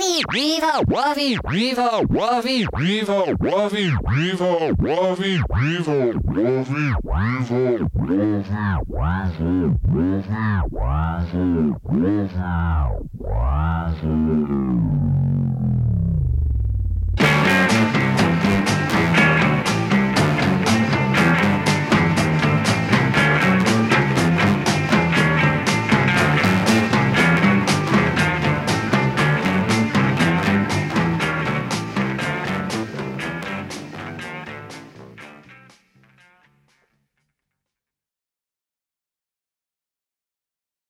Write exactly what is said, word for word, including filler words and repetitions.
Wavi, Riva, Wavi, Riva, Wavi, Riva, Wavi, Riva, Wavi, Riva, Wavi, Riva, Wavi, Wavi, Wavi, Wavi, Wavi, Wavi.